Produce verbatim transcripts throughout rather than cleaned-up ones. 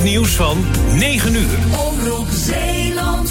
nieuws van negen uur. Omroep Zeeland.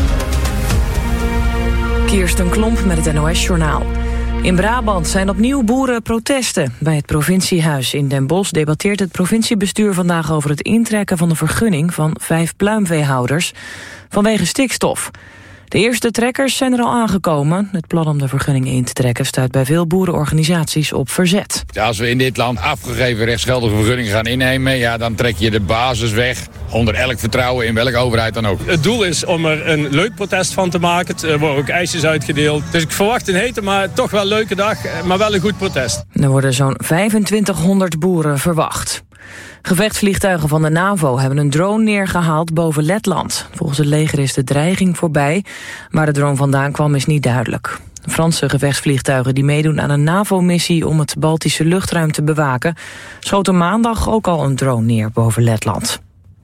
Kirsten Klomp met het N O S-journaal. In Brabant zijn opnieuw boerenprotesten. Bij het provinciehuis in Den Bosch debatteert het provinciebestuur vandaag over het intrekken van de vergunning van vijf pluimveehouders vanwege stikstof. De eerste trekkers zijn er al aangekomen. Het plan om de vergunning in te trekken stuit bij veel boerenorganisaties op verzet. Ja, als we in dit land afgegeven rechtsgeldige vergunningen gaan innemen, ja, dan trek je de basis weg onder elk vertrouwen in welke overheid dan ook. Het doel is om er een leuk protest van te maken. Er worden ook ijsjes uitgedeeld. Dus ik verwacht een hete, maar toch wel een leuke dag, maar wel een goed protest. Er worden zo'n vijfentwintighonderd boeren verwacht. Gevechtsvliegtuigen van de NAVO hebben een drone neergehaald boven Letland. Volgens het leger is de dreiging voorbij. Waar de drone vandaan kwam is niet duidelijk. Franse gevechtsvliegtuigen die meedoen aan een NAVO-missie om het Baltische luchtruim te bewaken, schoten maandag ook al een drone neer boven Letland.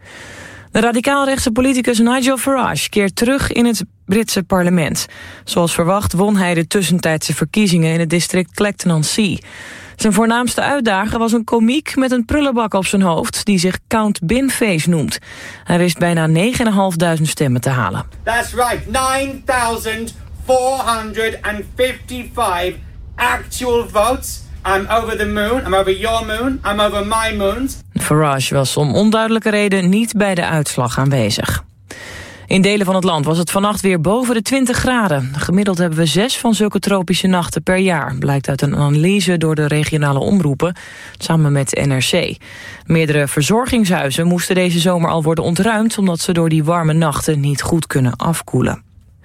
De radicaalrechtse politicus Nigel Farage keert terug in het Britse parlement. Zoals verwacht won hij de tussentijdse verkiezingen in het district Clacton-on-Sea. Zijn voornaamste uitdager was een komiek met een prullenbak op zijn hoofd die zich Count Binface noemt. Hij wist bijna negen duizend vijfhonderd stemmen te halen. That's right, nine thousand four hundred fifty-five actual votes. I'm over the moon, I'm over your moon, I'm over my moon. Farage was om onduidelijke reden niet bij de uitslag aanwezig. In delen van het land was het vannacht weer boven de twintig graden. Gemiddeld hebben we zes van zulke tropische nachten per jaar, blijkt uit een analyse door de regionale omroepen, samen met N R C. Meerdere verzorgingshuizen moesten deze zomer al worden ontruimd, omdat ze door die warme nachten niet goed kunnen afkoelen.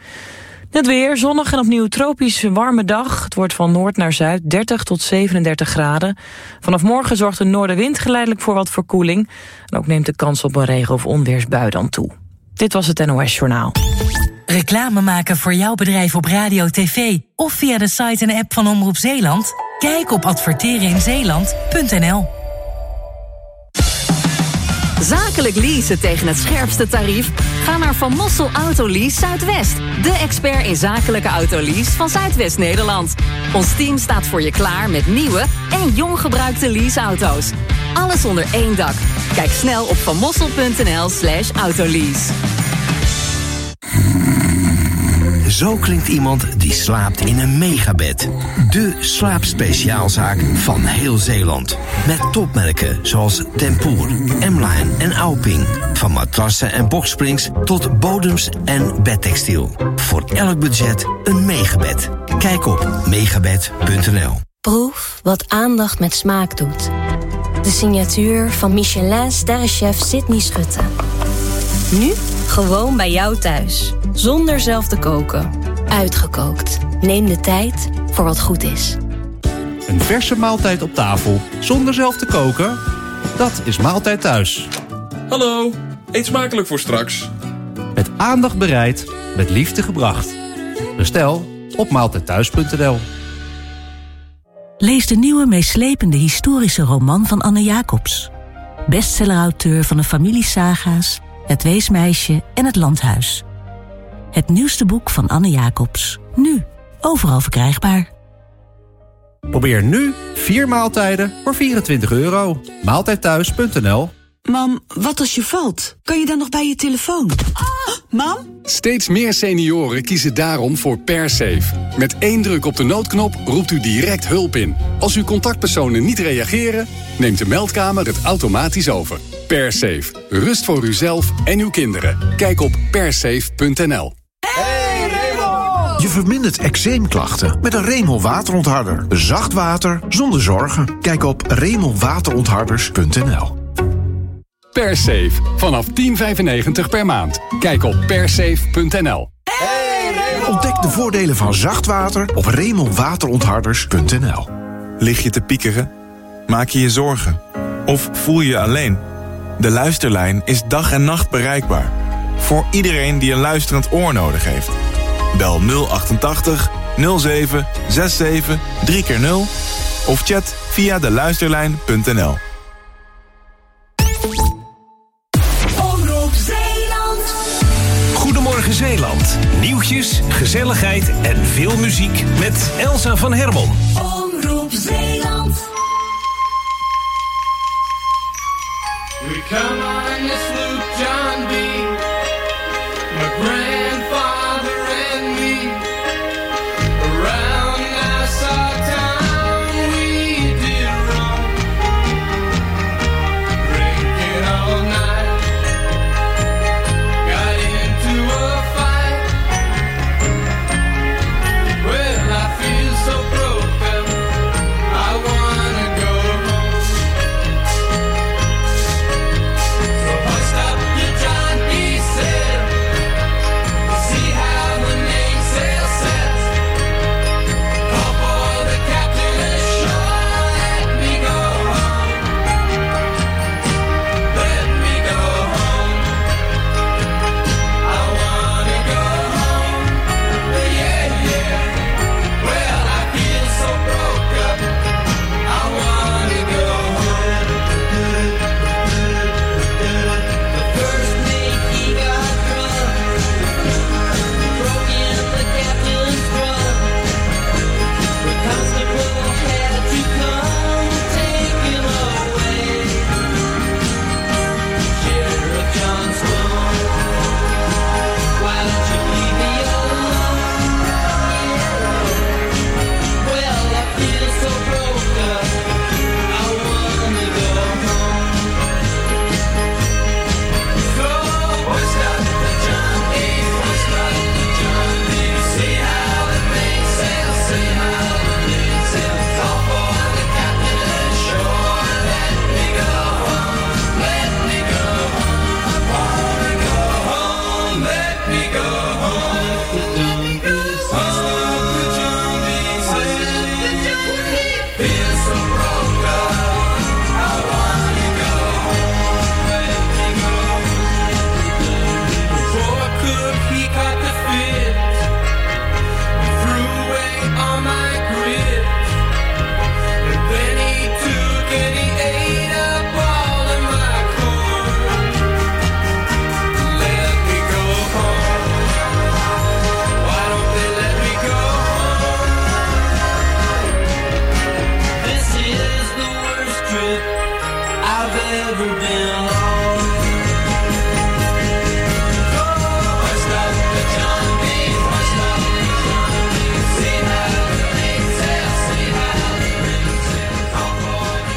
Het weer, zonnig en opnieuw tropisch warme dag. Het wordt van noord naar zuid dertig tot zevenendertig graden. Vanaf morgen zorgt de noordenwind geleidelijk voor wat verkoeling. En ook neemt de kans op een regen- of onweersbui dan toe. Dit was het N O S-journaal. Reclame maken voor jouw bedrijf op radio, tv of via de site en app van Omroep Zeeland? Kijk op adverteren in zeeland punt n l. Zakelijk leasen tegen het scherpste tarief? Ga naar Van Mossel Autolease Zuidwest. De expert in zakelijke autolease van Zuidwest-Nederland. Ons team staat voor je klaar met nieuwe en jong gebruikte leaseauto's. Alles onder één dak. Kijk snel op vanmossel punt n l slash autolease. Zo klinkt iemand die slaapt in een megabed. De slaapspeciaalzaak van heel Zeeland. Met topmerken zoals Tempoor, M-Line en Auping. Van matrassen en boxsprings tot bodems en bedtextiel. Voor elk budget een megabed. Kijk op megabed punt n l. Proef wat aandacht met smaak doet. De signatuur van Michelin-sterrenchef Sydney Schutte. Nu gewoon bij jou thuis. Zonder zelf te koken. Uitgekookt. Neem de tijd voor wat goed is. Een verse maaltijd op tafel zonder zelf te koken? Dat is Maaltijd Thuis. Hallo, eet smakelijk voor straks. Met aandacht bereid, met liefde gebracht. Bestel op maaltijd thuis punt n l. Lees de nieuwe meeslepende historische roman van Anne Jacobs. Bestsellerauteur van de familiesaga's Het Weesmeisje en Het Landhuis. Het nieuwste boek van Anne Jacobs. Nu overal verkrijgbaar. Probeer nu vier maaltijden voor vierentwintig euro. maaltijd thuis punt n l. Mam, wat als je valt? Kan je dan nog bij je telefoon? Ah, mam? Steeds meer senioren kiezen daarom voor PerSafe. Met één druk op de noodknop roept u direct hulp in. Als uw contactpersonen niet reageren, neemt de meldkamer het automatisch over. PerSafe. Rust voor uzelf en uw kinderen. Kijk op persafe punt n l. Je vermindert eczeemklachten met een Remel waterontharder. Zacht water zonder zorgen. Kijk op remel waterontharders punt n l. PerSafe. Vanaf tien vijfennegentig per maand. Kijk op persafe punt n l. Ontdek de voordelen van zacht water op remel waterontharders punt n l. Lig je te piekeren? Maak je je zorgen? Of voel je je alleen? De Luisterlijn is dag en nacht bereikbaar. Voor iedereen die een luisterend oor nodig heeft. Bel nul achtentachtig nul zeven zevenenzestig drie keer nul of chat via de luisterlijn punt n l. Omroep Zeeland. Goedemorgen Zeeland. Nieuwtjes, gezelligheid en veel muziek met Elsa van Hermon. Omroep Zeeland. We Come on, you Sloop John B. My grandfather and me. Around Nassau town we did roam. Drinking all night. Got into a fight. Well, I feel so broken. I wanna go home. So hoist up your John B. sail. See how the mainsail sets. Call for the captain ashore. Let me go home. Let me go home. I wanna go home. Yeah, yeah. Well, I feel so broke up. I wanna go home. The first mate, he got drunk. Broke in the captain's trunk. The constable had to come take him away. Sheriff John Stone, why don't you leave me alone? Well, I feel so broke up. I wanna go home. So hoist up the John B, hoist up the John B. See how the mainsail, see how the mainsail. Call for the captain ashore. Let me go home, let me go home. I wanna go home, let me go home. Hoist up the John B, hoist up the John B. Feel so broke up. I wanna go home, let me go home. Poor cook, he caught the fit. Threw away all my grit. And then he took and he ate up all of my corn. Let me go home. Why don't they let me go home? This is the worst trip I've ever been on. Hoist up the John B, hoist up the John B. See how the mainsail, see how the mainsail. Call for the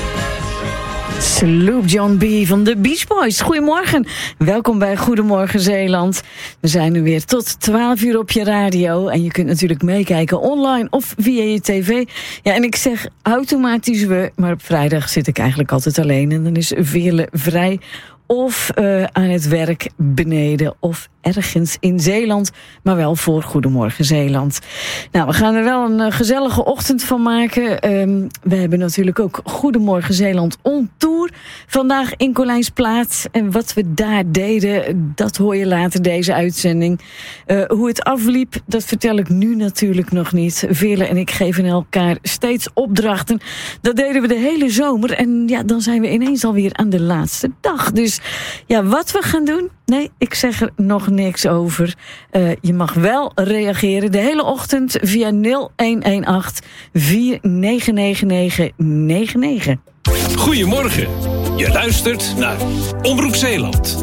captain ashore. Sloop John B. van de Beach Boys. Goedemorgen. Welkom bij Goedemorgen Zeeland. We zijn nu weer tot twaalf uur op je radio. En je kunt natuurlijk meekijken online of via je tv. Ja, en ik zeg automatisch we, maar op vrijdag zit ik eigenlijk altijd alleen. En dan is Veerle vrij of uh, aan het werk beneden of ergens in Zeeland, maar wel voor Goedemorgen Zeeland. Nou, we gaan er wel een uh, gezellige ochtend van maken. Um, we hebben natuurlijk ook Goedemorgen Zeeland on tour vandaag in Colijnsplaat. En wat we daar deden, dat hoor je later deze uitzending. Uh, hoe het afliep, dat vertel ik nu natuurlijk nog niet. Veerle en ik geven elkaar steeds opdrachten. Dat deden we de hele zomer. En ja, dan zijn we ineens alweer aan de laatste dag. Dus ja, wat we gaan doen? Nee, ik zeg er nog niks over. Uh, je mag wel reageren de hele ochtend via nul een een acht vier negen negen negen negen negen. Goedemorgen. Je luistert naar Omroep Zeeland.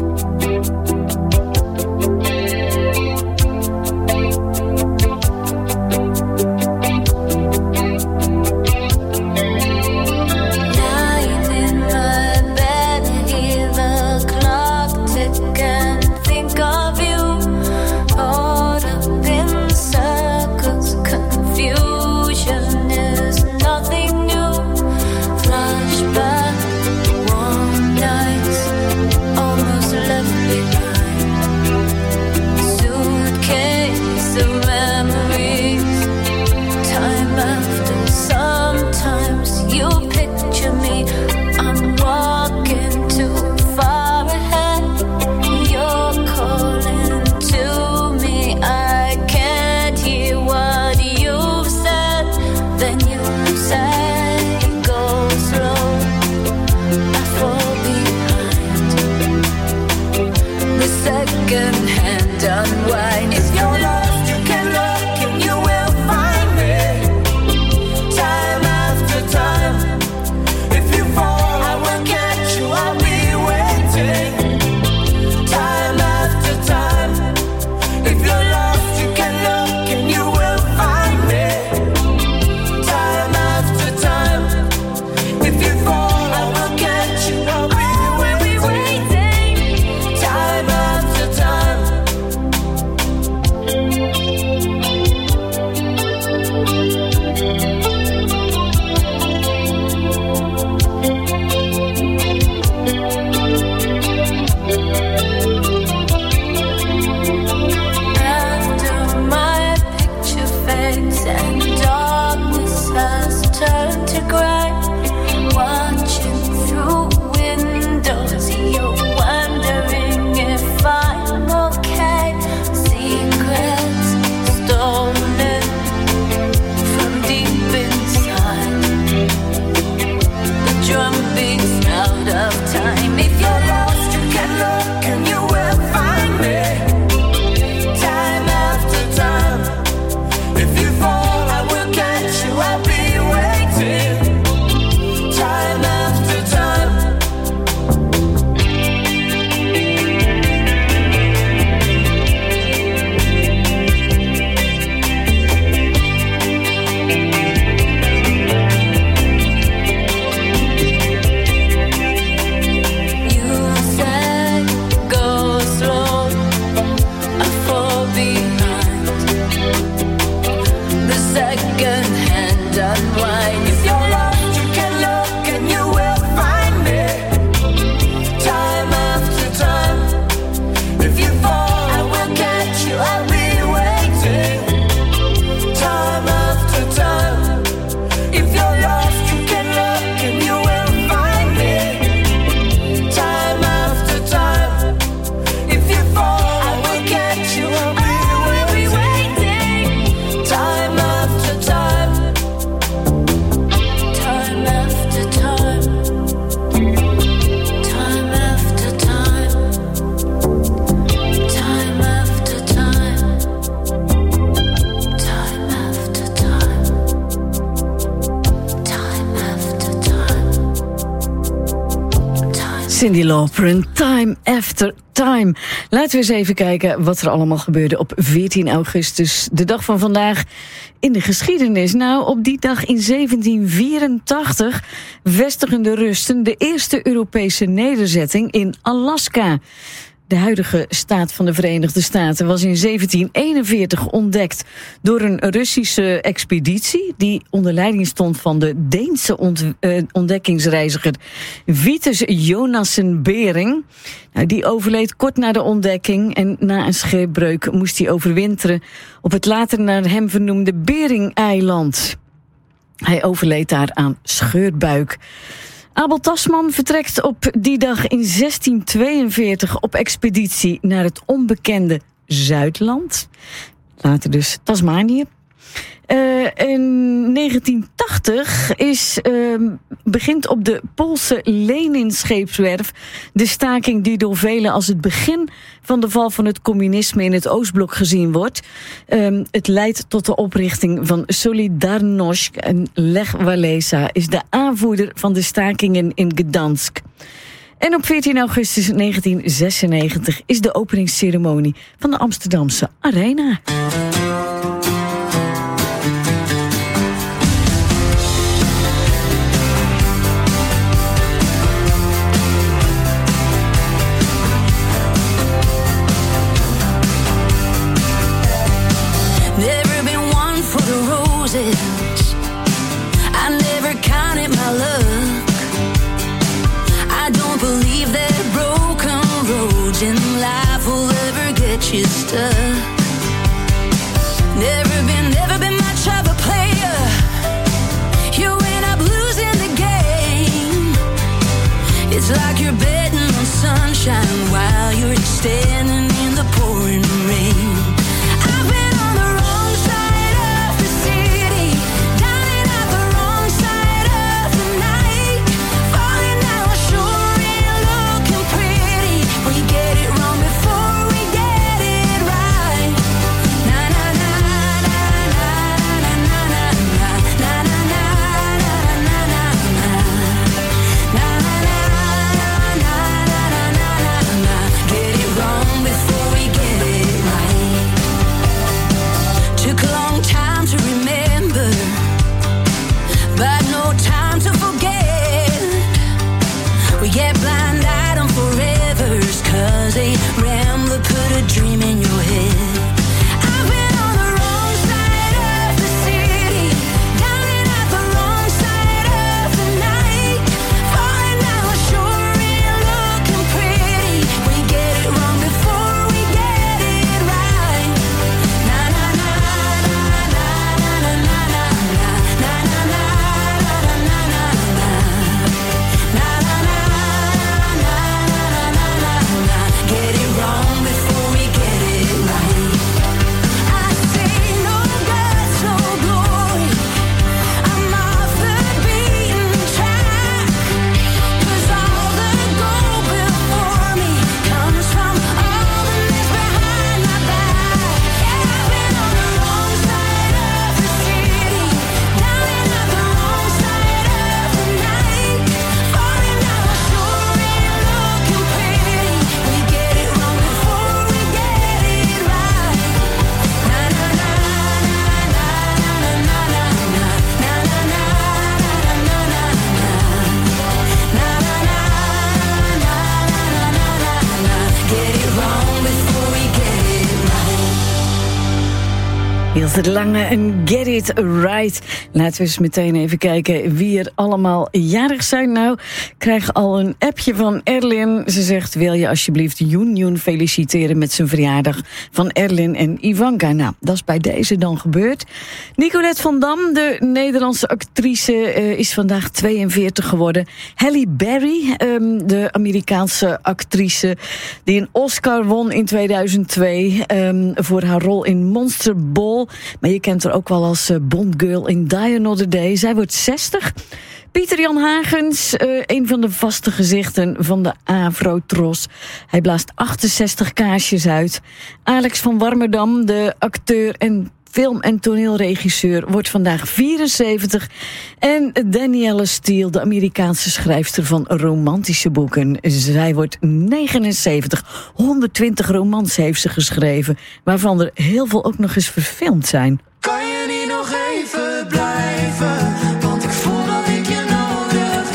Time after time, if you fall, I will catch you, I'll be waiting. Cyndi Lauper en Time After Time. Laten we eens even kijken wat er allemaal gebeurde op veertien augustus. De dag van vandaag in de geschiedenis. Nou, op die dag in zeventien vierentachtig vestigen de Russen de eerste Europese nederzetting in Alaska. De huidige staat van de Verenigde Staten was in zeventien eenenveertig ontdekt door een Russische expeditie die onder leiding stond van de Deense ont, uh, ontdekkingsreiziger Vitus Jonassen Bering. Nou, die overleed kort na de ontdekking en na een scheepbreuk moest hij overwinteren op het later naar hem vernoemde Bering-eiland. Hij overleed daar aan scheurbuik. Abel Tasman vertrekt op die dag in zestien tweeënveertig op expeditie naar het onbekende Zuidland. Later dus Tasmanië. Uh, in negentien tachtig is, uh, begint op de Poolse Lenin-scheepswerf de staking die door velen als het begin van de val van het communisme in het Oostblok gezien wordt. Uh, het leidt tot de oprichting van Solidarność en Lech Walesa is de aanvoerder van de stakingen in Gdansk. En op veertien augustus negentien zesennegentig is de openingsceremonie van de Amsterdamse Arena. I never counted my luck. I don't believe that broken roads in life will ever get you stuck. Never been, never been much of a player. You end up losing the game. It's like you're betting on sunshine while you're standing in the pouring rain. I've been on the wrong side of the city, dying at the wrong side of the night, falling down shore and looking pretty. We get it wrong before we get it right. Na na na na na na na na na na na na na na na na na. Get it wrong before we get it right. Took a long time to remember, but no time to forget. We get blind-eyed on forevers, cause a rambler put a dream in your head. I've been on the wrong side of the city, dying at the wrong side of the night, falling down shore and looking pretty. We get it wrong before we get it right. Na na na na na na na na na na na na na na na na. Na na na na na na na. Get it wrong before we get it right. I say no guts, no glory. I'm off the beaten track, 'cause all the gold before me comes from all the mess behind my back. Yeah, I've been on the wrong side of the city, dying at the wrong side of the night, falling down shore and looking pretty. We get it wrong before we get it right. Na na na na na na na na na na na na na na na. Na na na na na na na na. Get it wrong before we get it right. Ilse de Lange en Get It Right. Laten we eens meteen even kijken wie er allemaal jarig zijn. Nou, ik krijg al een appje van Erlin. Ze zegt, wil je alsjeblieft Joen feliciteren met zijn verjaardag van Erlin en Ivanka. Nou, dat is bij deze dan gebeurd. Nicolette van Dam, de Nederlandse actrice, uh, is vandaag tweeënveertig geworden. Halle Berry, um, de Amerikaanse actrice die een Oscar won in tweeduizend twee um, voor haar rol in Monster Ball. Maar je kent haar ook wel als uh, Bond Girl in Die Another Day. Zij wordt zestig. Pieter Jan Hagens, uh, een van de vaste gezichten van de Avrotros. Hij blaast achtenzestig kaarsjes uit. Alex van Warmerdam, de acteur en film- en toneelregisseur, wordt vandaag vierenzeventig. En Danielle Steele, de Amerikaanse schrijfster van romantische boeken. Zij wordt negenenzeventig. honderdtwintig romans heeft ze geschreven, waarvan er heel veel ook nog eens verfilmd zijn. Kan je niet nog even blijven? Want ik voel dat ik je nodig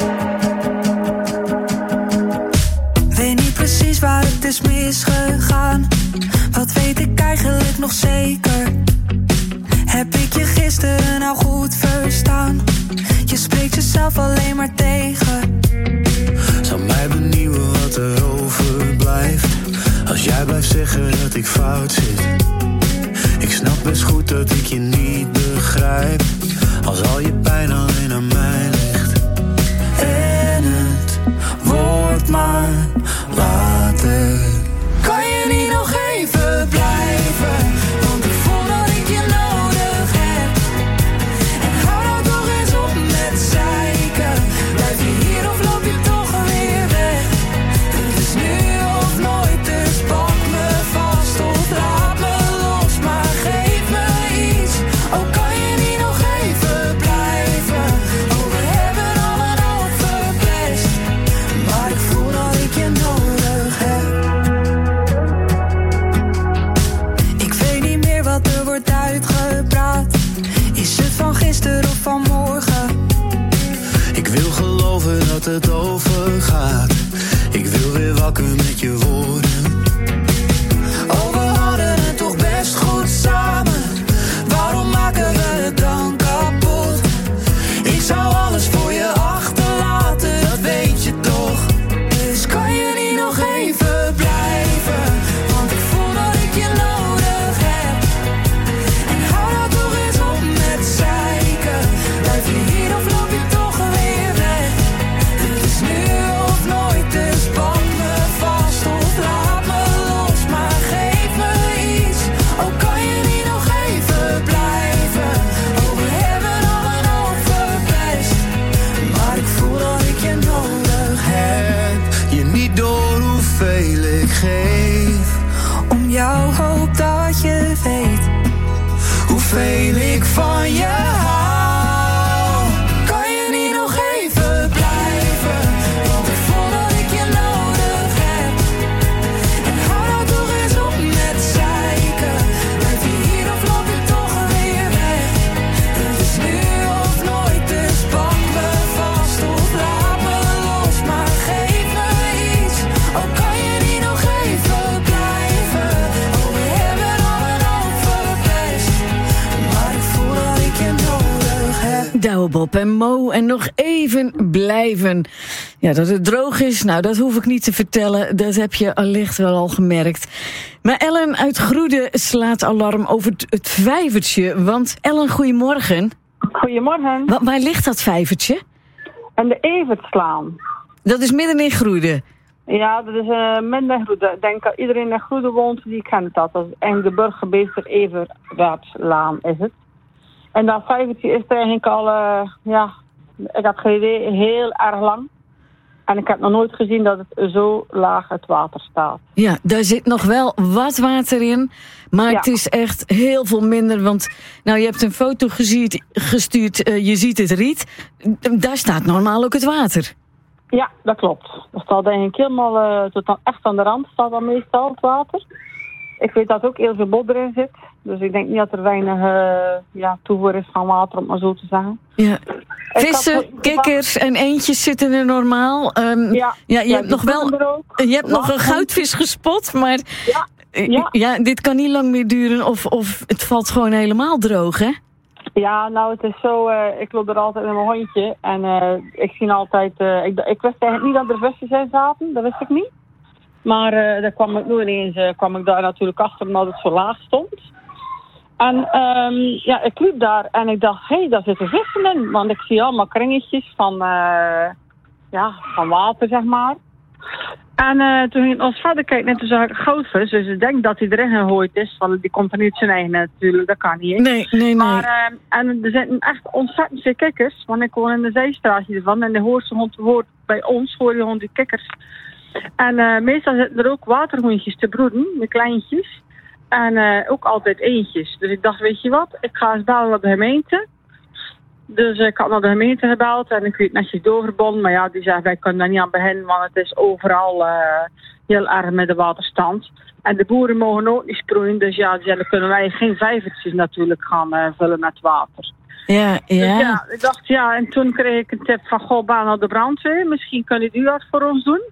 heb. Weet niet precies waar het is misgegaan. Wat weet ik eigenlijk nog zeker? Heb ik je gisteren nou goed verstaan? Je spreekt jezelf alleen maar tegen. Zou mij benieuwen wat er overblijft. Als jij blijft zeggen dat ik fout zit. Ik snap best goed dat ik je niet begrijp. Als al je pijn alleen aan mij ligt. En het wordt maar later. Kan je niet nog even blijven? Want ik voel dat ik je nodig heb. En hou nou toch eens op met zeiken. Blijf je hier of loop je toch weer weg? Het is nu of nooit, dus pak me vast of laat me los. Maar geef me iets, oh kan je niet nog even blijven? Oh we hebben al een hoop verpest. Maar ik voel dat ik je nodig heb. Ik weet niet meer wat er wordt uitgepraat. Is het van gisteren of van morgen? Ik wil geloven dat het overgaat. Ik wil weer wakker met je woorden. Oh, we hadden het toch best goed samen. Waarom maken we het dan kapot? Ik zou alles voor je achterlaten, dat weet je toch. Dus kan je niet nog even blijven? Want ik voel dat ik je nodig heb. En hou nou toch eens op met zeiken. Blijf je hier of loop je toch weer weg? Het is nu of nooit, dus pak me vast of laat me los. Maar geef me iets, oh kan je niet nog even blijven? Oh we hebben al een hoop verpest. Maar ik voel dat ik je nodig heb. Je niet door hoeveel ik geef. Om jou hoop dat je weet hoeveel ik van je hou. Kan je niet nog even blijven? Want ik voel dat ik je nodig heb. En hou nou toch eens op met zeiken. Blijf je hier of loop je toch weer weg? Het is nu of nooit, dus pak me vast of laat me los. Maar geef me iets, oh kan je niet nog even blijven? Oh we hebben al een hoop verpest. Maar ik voel dat ik je nodig heb. Douwe Bob en Mo en nog even blijven. Ja, dat het droog is, nou dat hoef ik niet te vertellen. Dat heb je allicht wel al gemerkt. Maar Ellen uit Groede slaat alarm over het, het vijvertje. Want Ellen, goedemorgen. Goedemorgen. Wa- waar ligt dat vijvertje? En de Evertslaan. Dat is midden in Groede. Ja, dat is uh, midden in Groede. Ik denk dat iedereen in Groede woont, die kent dat. Dat is eigenlijk de burgemeester Evertslaan is het. En dat vijvertje is er eigenlijk al, uh, ja, ik had geen idee, heel erg lang. En ik heb nog nooit gezien dat het zo laag het water staat. Ja, daar zit nog wel wat water in. Maar Ja. het is echt heel veel minder. Want nou, je hebt een foto geziet, gestuurd, uh, je ziet het riet. Daar staat normaal ook het water. Ja, dat klopt. Dat staat eigenlijk helemaal, uh, tot dan echt aan de rand staat dan meestal het water. Ik weet dat ook heel veel modder in zit. Dus ik denk niet dat er weinig uh, ja, toevoer is van water, om maar zo te zeggen. Ja. Ik Vissen, had- kikkers en eendjes zitten er normaal. Um, Ja, ja, je ja, hebt die nog wel komen er ook. je hebt nog een Lachen. goudvis gespot, maar Ja, uh, ja. ja, dit kan niet lang meer duren of, of het valt gewoon helemaal droog, hè? Ja, nou het is zo, uh, ik loop er altijd met mijn hondje en uh, ik zie altijd, uh, ik, ik wist eigenlijk niet dat er vissen in zaten, dat wist ik niet. Maar uh, daar kwam ik nu ineens, uh, kwam ik daar natuurlijk achter omdat het zo laag stond. En um, ja, ik liep daar en ik dacht, hé, hey, daar zitten vissen in. Want ik zie allemaal kringetjes van, uh, ja, van water, zeg maar. En uh, toen ging ik nog eens verder kijken en toen zag ik een goudvis. Dus ik denk dat hij erin gegooid is. Want die komt er niet zijn eigen natuurlijk, dat kan niet. Hè? Nee, nee, nee. Maar, uh, en er zitten echt ontzettend veel kikkers. Want ik woon in de zijstraatje ervan. En de hoorste hond hoort bij ons, hoor je hond die kikkers. En uh, meestal zitten er ook waterhoentjes te broeden, de kleintjes. En uh, ook altijd eentjes. Dus ik dacht, weet je wat, ik ga eens bellen naar de gemeente. Dus uh, ik had naar de gemeente gebeld en ik weet netjes doorgebonden. Maar ja, die zei, wij kunnen daar niet aan beginnen, want het is overal uh, heel erg met de waterstand. En de boeren mogen ook niet sproeien, dus ja, die zei, dan kunnen wij geen vijvertjes natuurlijk gaan uh, vullen met water. Ja, ja. Dus ja, ik dacht, ja, en toen kreeg ik een tip van, goh, bel naar de brandweer. Misschien kunnen die dat voor ons doen.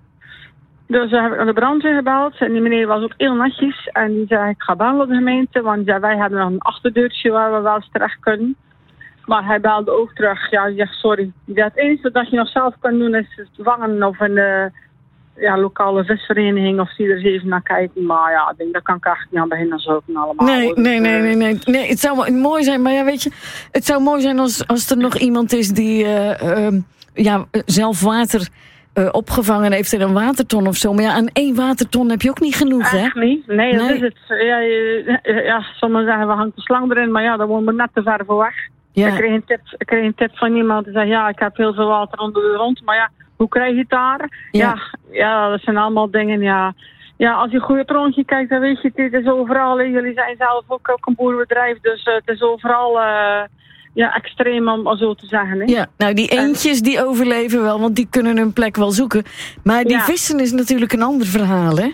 Dus uh, heb ik naar de brandweer gebeld. En die meneer was ook heel netjes. En die zei, ik ga bellen naar de gemeente. Want ja, wij hebben nog een achterdeurtje waar we wel eens terecht kunnen. Maar hij belde ook terug. Ja, hij zegt, sorry. Ja, het enige dat je nog zelf kan doen is het vangen of een uh, ja, lokale visvereniging. Of die er eens even naar kijken. Maar ja, ik denk, daar kan ik echt niet aan beginnen. Zo allemaal. Nee, nee, nee, nee, nee, nee. Het zou mooi zijn. Maar ja, weet je, het zou mooi zijn als, als er nog iemand is die uh, uh, ja, zelf water... Uh, opgevangen heeft in een waterton of zo. Maar ja, aan één waterton heb je ook niet genoeg, hè? Echt niet. Nee, dat nee. is het. Ja, ja, ja, sommigen zeggen, we hangen de slang erin. Maar ja, dan worden we net te ver voor weg. Ja. Ik, kreeg een tip, ik kreeg een tip van iemand die zei, ja, ik heb heel veel water onder de grond. Maar ja, hoe krijg je het daar? Ja, ja, ja dat zijn allemaal dingen, ja. Ja, als je een goede rondje kijkt, dan weet je, het is overal. Hè. Jullie zijn zelf ook, ook een boerenbedrijf, dus uh, het is overal... Uh, Ja, extreem om zo te zeggen. Hè? Ja, nou die eendjes die overleven wel, want die kunnen hun plek wel zoeken. Maar die ja. vissen is natuurlijk een ander verhaal, hè?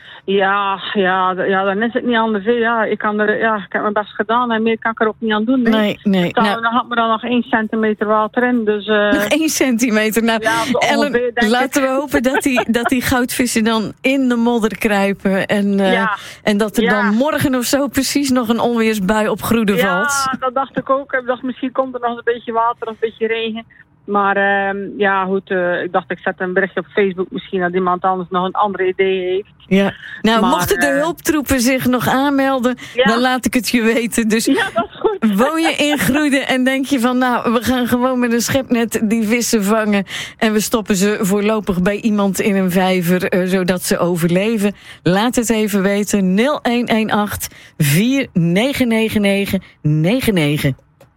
Ja, ja, ja, dan is het niet anders. Hè. Ja, ik, kan er, ja, ik heb mijn best gedaan en meer kan ik er ook niet aan doen. Hè. Nee, nee. Dan, nou, dan had me dan nog één centimeter water in. Dus, uh, nog één centimeter? Nou, ja, Ellen, laten we hopen dat die, dat die goudvissen dan in de modder kruipen. En, uh, ja. en dat er ja. dan morgen of zo precies nog een onweersbui op Groede ja, valt. Ja, dat dacht ik ook. Ik dacht, misschien komt er nog een beetje water of een beetje regen. Maar uh, ja, goed, uh, ik dacht ik zet een berichtje op Facebook misschien dat iemand anders nog een ander idee heeft. Ja. Nou, maar, mochten de uh, hulptroepen zich nog aanmelden, ja. dan laat ik het je weten. Dus ja, dat is goed. Woon je in Groede en denk je van, nou, we gaan gewoon met een schepnet die vissen vangen en we stoppen ze voorlopig bij iemand in een vijver, uh, zodat ze overleven. Laat het even weten, nul een een acht vier negen negen negen negen negen.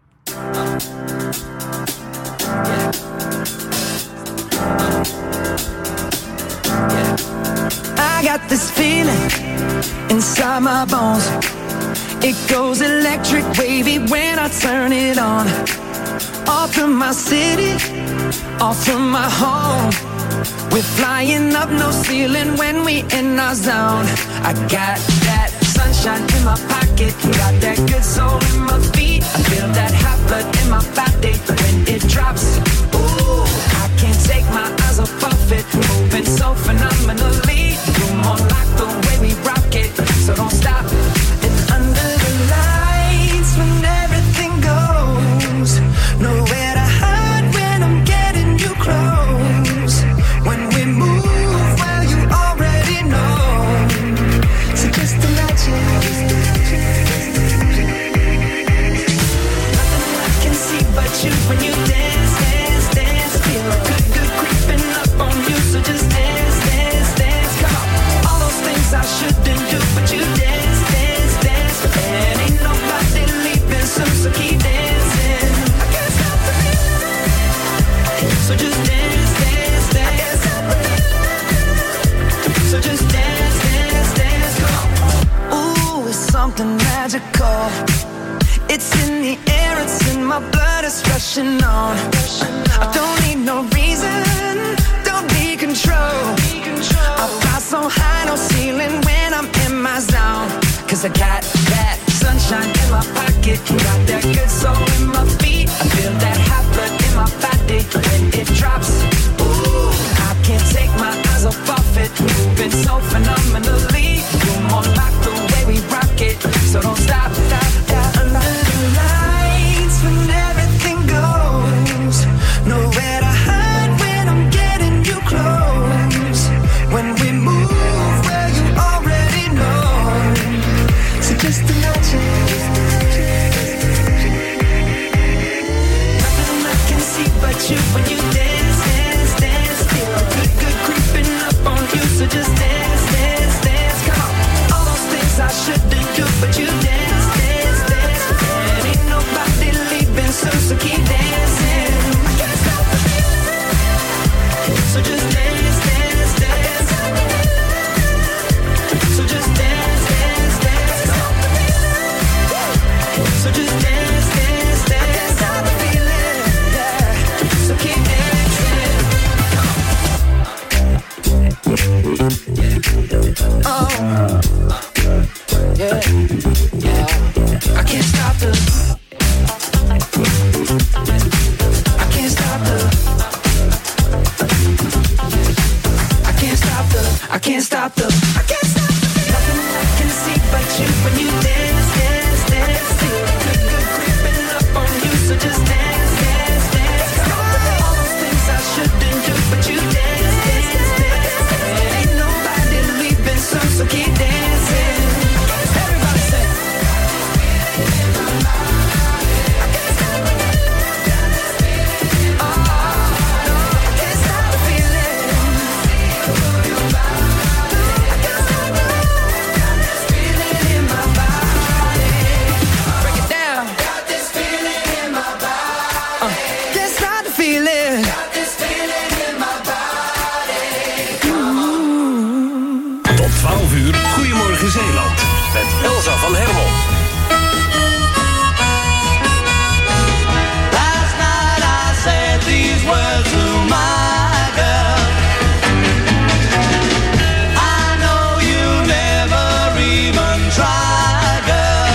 I got this feeling inside my bones. It goes electric wavy when I turn it on. Off from my city, off from my home. We're flying up no ceiling when we in our zone. I got that sunshine in my pocket, got that good soul in my feet. I feel that hot blood in my body when it drops. Ooh, I can't take my eyes off it, moving so phenomenally. You're more like the way we rock it, so don't stop. And under the lights when everything goes, nowhere to hide when I'm getting you close. When we move, well you already know. So just imagine. Nothing I can see but you when you dance, dance, dance. Feel good, good creeping up on you. So just dance, dance, dance. Come on. All those things I shouldn't do, but you dance, dance, dance. And ain't nobody leaving soon, so keep dancing. I can't stop the feeling. So just dance, dance, dance. I can't stop the feeling. So just dance, dance, dance. Come on. Ooh, it's something magical. It's in the air, it's in my blood, it's rushing on. I don't need no reason, don't need control. I fly so high, no ceiling when I'm in my zone. Cause I got that sunshine in my pocket, got that good soul in my feet. I feel that hot blood in my body when it drops. Ooh, I can't take my eyes off it, moving so phenomenally. You're more like the way we rock it, so don't stop, stop, stop. Under the lights when everything goes, nowhere to hide when I'm getting you close. When we move, well you already know. So just imagine. Nothing I can see but you when you dance, dance, dance. Feel good, good creeping up on you. So just dance, dance, dance. feel. I can't stop the feeling. Nothing I can see but you when you dance, dance, dance. Feel good, good creeping up on you, so just dance, dance, dance. All those things I shouldn't do, but you dance, dance, dance. Ain't nobody leaving soon, so keep dancing. Everybody say. twaalf uur, Goedemorgen Zeeland. Met Elsa van Hermel. Last night I said these words to my girl. I know you never even tried, girl.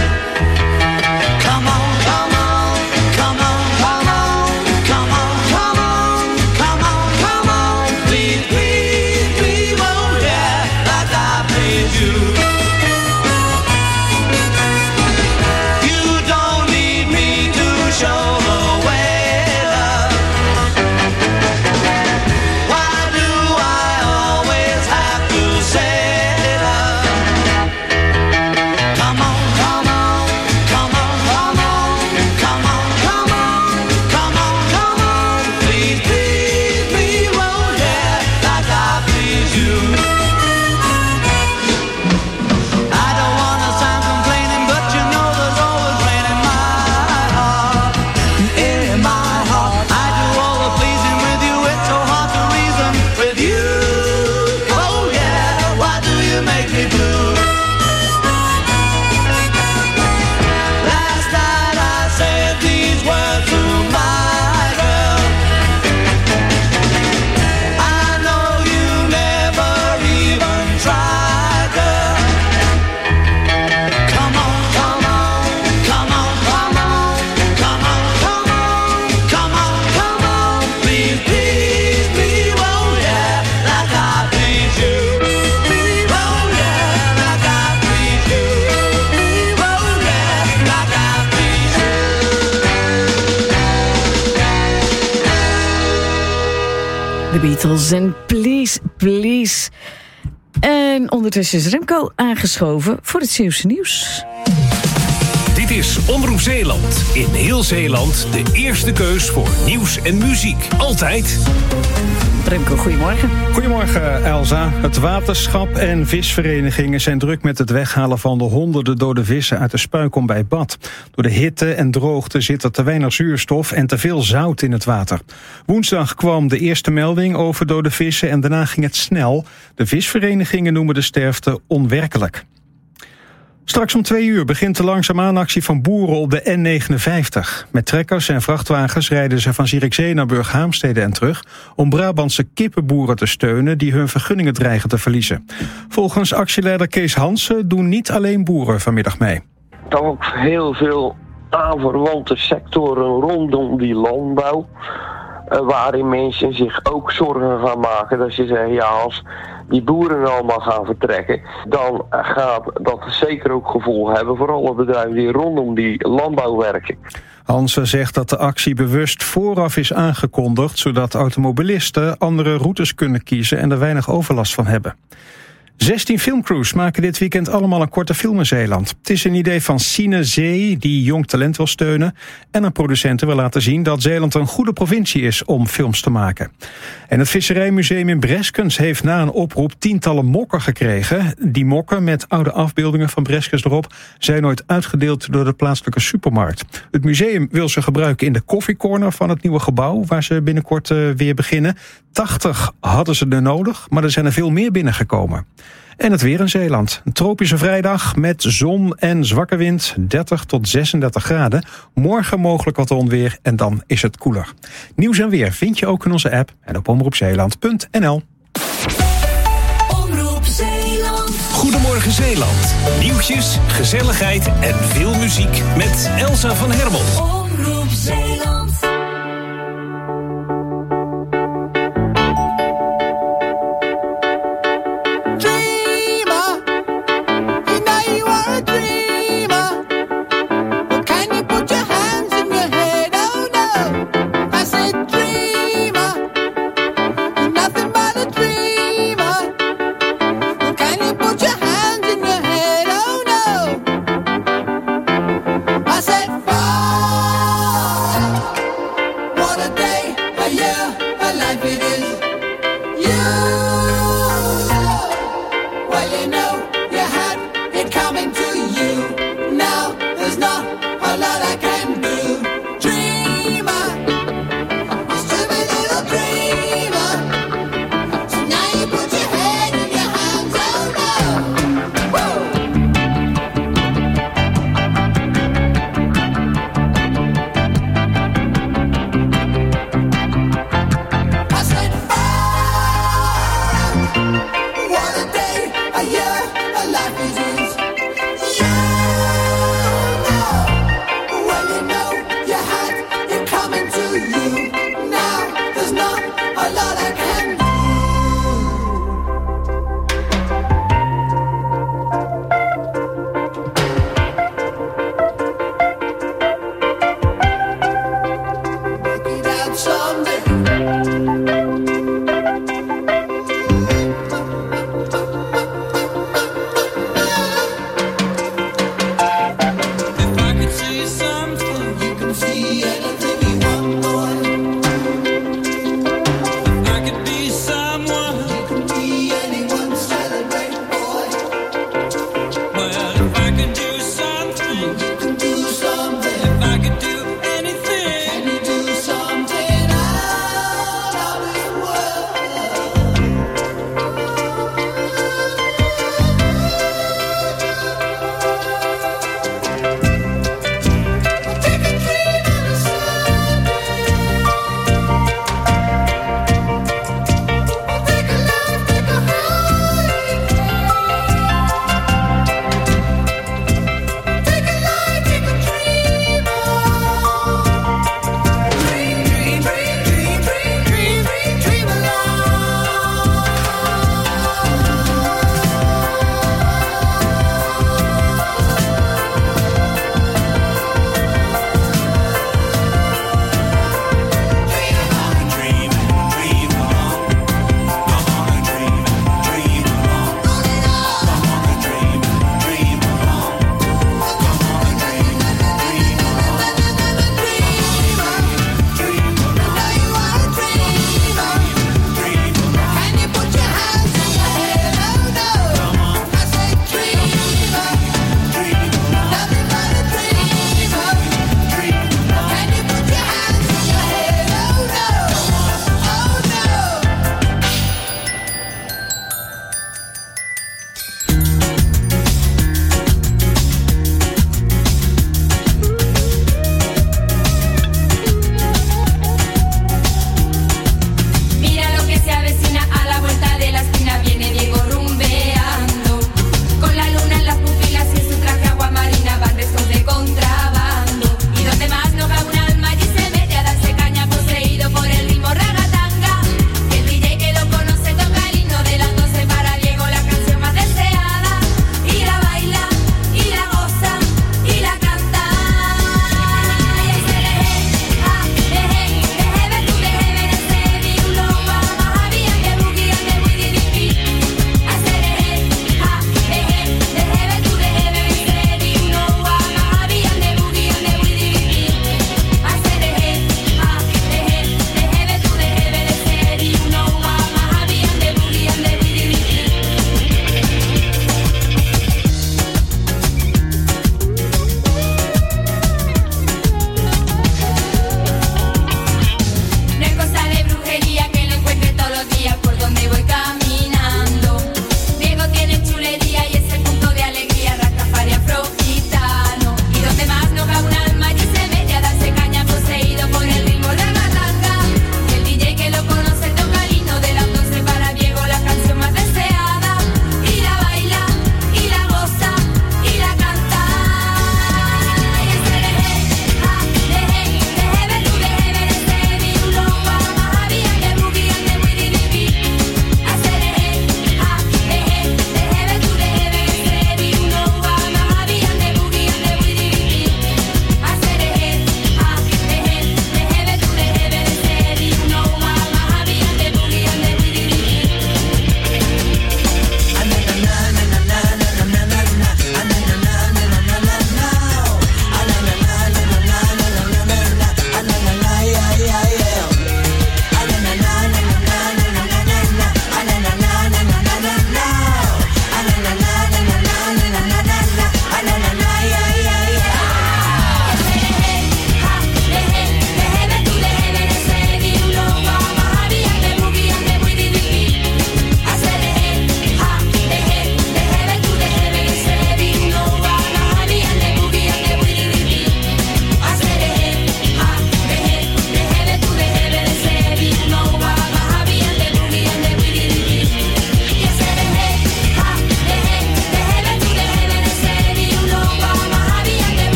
Come on, come on, come on, come on, come on, come on, come on, come on. Please, please, please, oh yeah, like I please you. You don't need me to show the way, love. Why do I always have to say love? Come on, come on, come on, come on, come on, come on, come on, come on. Please, please, please, oh yeah, like I please you. I don't wanna sound complaining, but you know there's always rain in my heart, in my heart. I do all the pleasing with you, it's so hard to reason with you. Oh yeah, why do you make me blue? Last night I said these words to my girl. I know you never even tried, girl. Come on, come on, come on, come on, come on, come on, come on, come on. Please, please, please, oh yeah, like I please you. Please, oh yeah, like I please you. Please, oh yeah, like I please you. De Beatles en Please, Please. En ondertussen is Remco aangeschoven voor het Zeeuwse nieuws. Dit is Omroep Zeeland. In heel Zeeland de eerste keus voor nieuws en muziek. Altijd. Remco, goedemorgen. Goedemorgen, Elsa. Het waterschap en visverenigingen zijn druk met het weghalen van de honderden dode vissen uit de spuikom bij Bad. Door de hitte en droogte zit er te weinig zuurstof en te veel zout in het water. Woensdag kwam de eerste melding over dode vissen en daarna ging het snel. De visverenigingen noemen de sterfte onwerkelijk. Straks om twee uur begint de langzaamaan actie van boeren op de N negenenvijftig. Met trekkers en vrachtwagens rijden ze van Zierikzee naar Burghaamstede en terug om Brabantse kippenboeren te steunen die hun vergunningen dreigen te verliezen. Volgens actieleider Kees Hansen doen niet alleen boeren vanmiddag mee. Ook heel veel aanverwante sectoren rondom die landbouw, waarin mensen zich ook zorgen gaan maken. Dat ze zeggen, ja, als die boeren allemaal gaan vertrekken, dan gaat dat zeker ook gevolgen hebben voor alle bedrijven die rondom die landbouw werken. Hansen zegt dat de actie bewust vooraf is aangekondigd, zodat automobilisten andere routes kunnen kiezen en er weinig overlast van hebben. zestien filmcrews maken dit weekend allemaal een korte film in Zeeland. Het is een idee van Sine Zee, die jong talent wil steunen, en een producent wil laten zien dat Zeeland een goede provincie is om films te maken. En het Visserijmuseum in Breskens heeft na een oproep tientallen mokken gekregen. Die mokken met oude afbeeldingen van Breskens erop zijn nooit uitgedeeld door de plaatselijke supermarkt. Het museum wil ze gebruiken in de koffiecorner van het nieuwe gebouw, waar ze binnenkort uh, weer beginnen. tachtig hadden ze er nodig, maar er zijn er veel meer binnengekomen. En het weer in Zeeland. Een tropische vrijdag met zon en zwakke wind, dertig tot zesendertig graden. Morgen mogelijk wat onweer en dan is het koeler. Nieuws en weer vind je ook in onze app en op omroep zeeland punt n l. Omroep Zeeland. Goedemorgen Zeeland. Nieuwtjes, gezelligheid en veel muziek met Elsa van Hermel. Omroep Zeeland. Dream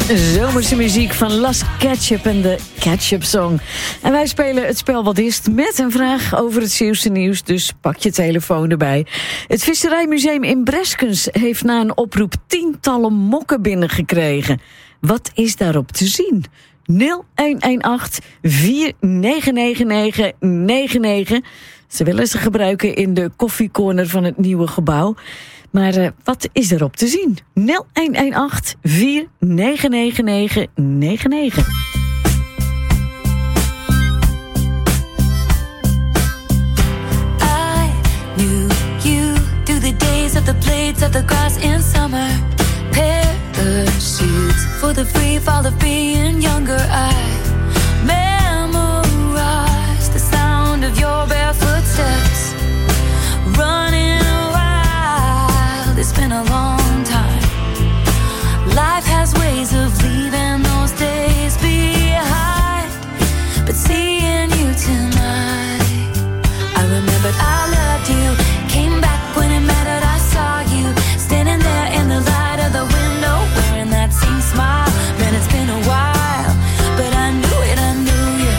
Zomerse muziek van Las Ketchup en de Ketchup Song. En wij spelen het spel Wat is het? Met een vraag over het Zeeuwse nieuws, dus pak je telefoon erbij. Het Visserijmuseum in Breskens heeft na een oproep tientallen mokken binnengekregen. Wat is daarop te zien? nul een een acht vier negen negen negen negen negen. Ze willen ze gebruiken in de koffiecorner van het nieuwe gebouw. Maar uh, wat is erop te zien? nul een een acht vier negen negen negen negen negen. I knew you through the days of the blades of the grass in summer. Parachutes for the free fall of being younger. I memorized the sound of your bare footsteps running. It's been a long time. Life has ways of leaving those days behind. But seeing you tonight, I remembered I loved you. Came back when it mattered, I saw you standing there in the light of the window, wearing that same smile. Man, it's been a while, but I knew it, I knew you.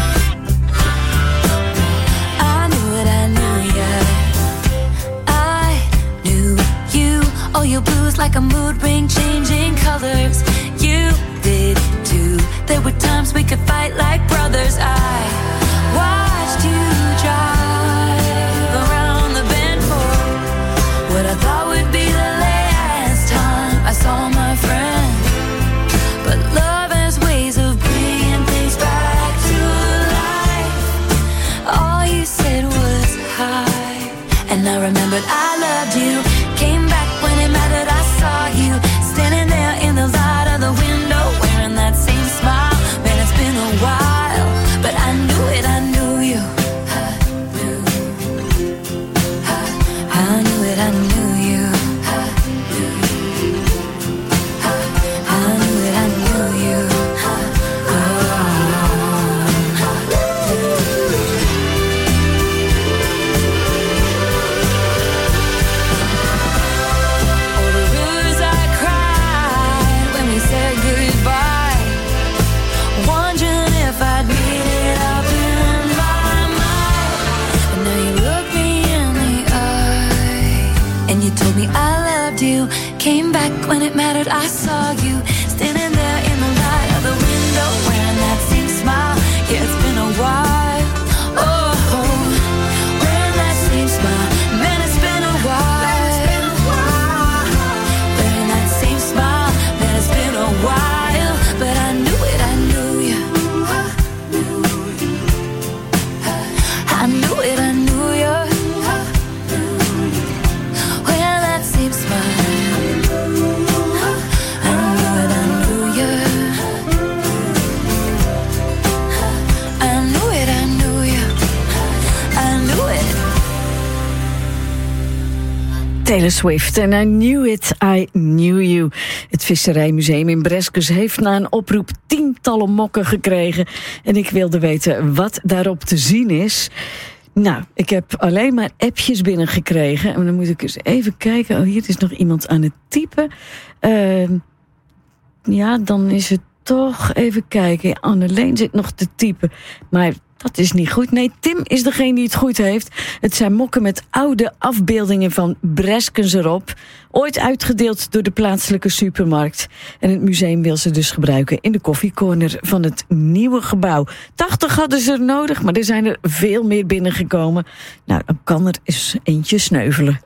I knew it, I knew you. I knew you. Oh, your blues like a mood ring, changing colors. You did too. There were times we could fight like brothers. I watched you drive around the bend for what I thought would be the last time I saw my friend. But love has ways of bringing things back to life. All you said was hi, and I remembered I loved you. Came back when it mattered, I saw you standing there in the light of the window, wearing that same smile. Man, it's been a while, but I knew it, I knew you. I knew, I knew it, I knew you. I knew, I knew it, I knew you. Told me I loved you. Came back when it mattered, I saw you standing there in the light of the window, wearing that same smile. Yeah, it's been a while. Oh, wearing that same smile. Man, it's been a while. Wearing that same smile. Man, it's been a while. But I knew it, I knew you. I knew it, I knew you. Taylor Swift en I Knew It, I Knew You. Het Visserijmuseum in Breskens heeft na een oproep tientallen mokken gekregen. En ik wilde weten wat daarop te zien is. Nou, ik heb alleen maar appjes binnengekregen. En dan moet ik eens even kijken. Oh, hier is nog iemand aan het typen. Uh, ja, dan is het toch... Even kijken. Anneleen zit nog te typen. Maar dat is niet goed. Nee, Tim is degene die het goed heeft. Het zijn mokken met oude afbeeldingen van Breskens erop. Ooit uitgedeeld door de plaatselijke supermarkt. En het museum wil ze dus gebruiken in de koffiecorner van het nieuwe gebouw. tachtig hadden ze er nodig, maar er zijn er veel meer binnengekomen. Nou, dan kan er eens eentje sneuvelen.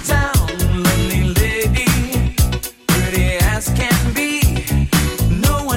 Can be no one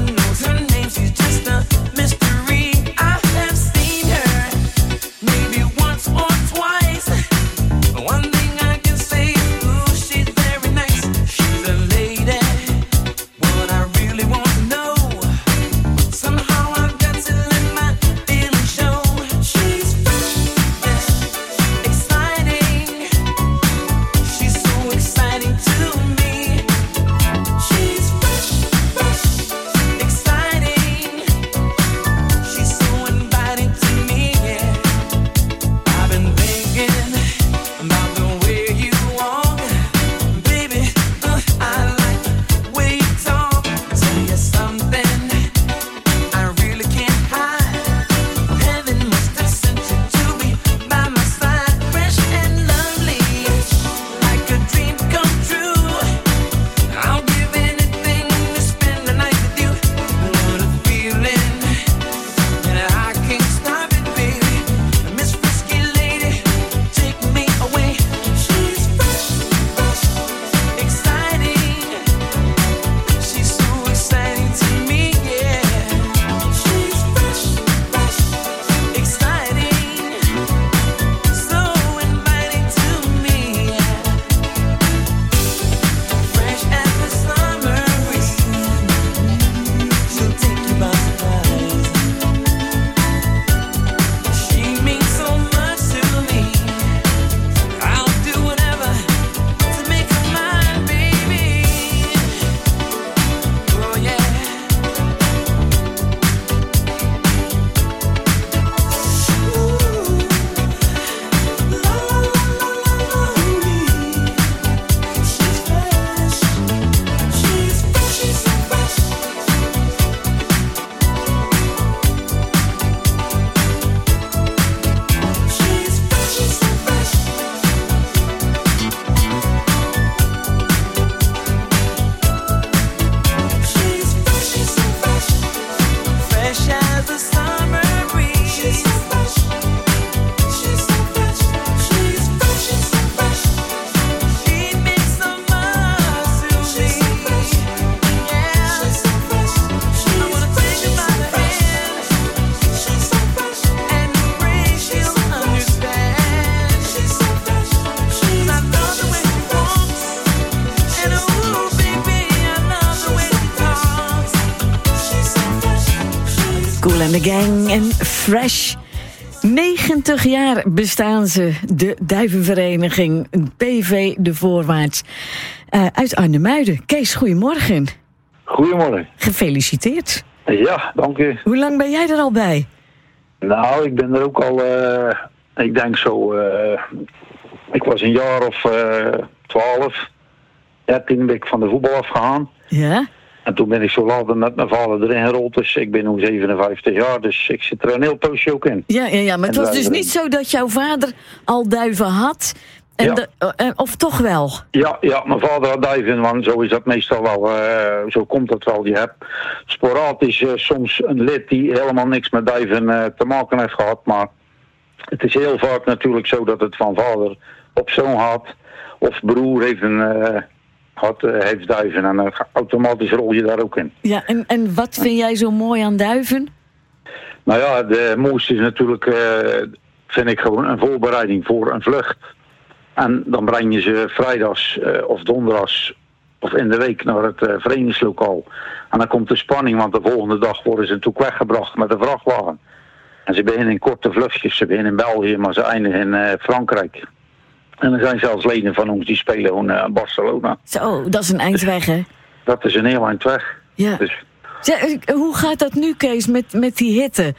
Kool and the Gang en Fresh. negentig jaar bestaan ze, de Duivenvereniging P V De Voorwaarts. Uh, uit Arnhemuiden. Kees, goedemorgen. Goedemorgen. Gefeliciteerd. Ja, dank u. Hoe lang ben jij er al bij? Nou, ik ben er ook al, uh, ik denk zo, uh, ik was een jaar of twaalf, dertien ben ik van de voetbal afgegaan. Ja? En toen ben ik zo later met mijn vader erin gerold, dus ik ben nu zevenenvijftig jaar, dus ik zit er een heel poosje ook in. Ja, ja, ja, maar het was dus niet zo dat jouw vader al duiven had, en ja. de, uh, of toch wel? Ja, ja, mijn vader had duiven, want zo is dat meestal wel, uh, zo komt het wel. Je hebt sporadisch uh, soms een lid die helemaal niks met duiven uh, te maken heeft gehad, maar het is heel vaak natuurlijk zo dat het van vader op zoon had, of broer heeft een... Uh, Had, uh, heeft duiven en uh, automatisch rol je daar ook in. Ja, en, en wat vind jij zo mooi aan duiven? Nou ja, de mooiste is natuurlijk, uh, vind ik gewoon een voorbereiding voor een vlucht. En dan breng je ze vrijdags uh, of donderdags of in de week naar het uh, verenigingslokaal. En dan komt de spanning, want de volgende dag worden ze natuurlijk weggebracht met de vrachtwagen. En ze beginnen in korte vluchtjes, ze beginnen in België, maar ze eindigen in uh, Frankrijk. En er zijn zelfs leden van ons die spelen gewoon in Barcelona. Zo, dat is een eindweg, hè? Dat is een heel eindweg. Ja. Dus, Zeg, hoe gaat dat nu, Kees, met, met die hitte?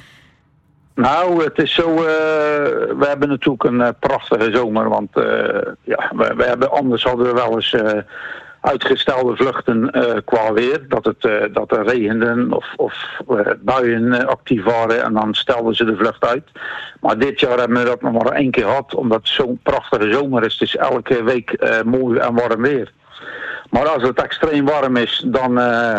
nou, het is zo... Uh, we hebben natuurlijk een uh, prachtige zomer, want uh, ja, we, we hebben, anders hadden we wel eens... Uh, uitgestelde vluchten uh, qua weer. Dat het uh, dat er regende of, of uh, buien uh, actief waren en dan stelden ze de vlucht uit. Maar dit jaar hebben we dat nog maar één keer gehad, omdat het zo'n prachtige zomer is. Het is elke week uh, mooi en warm weer. Maar als het extreem warm is, dan, uh,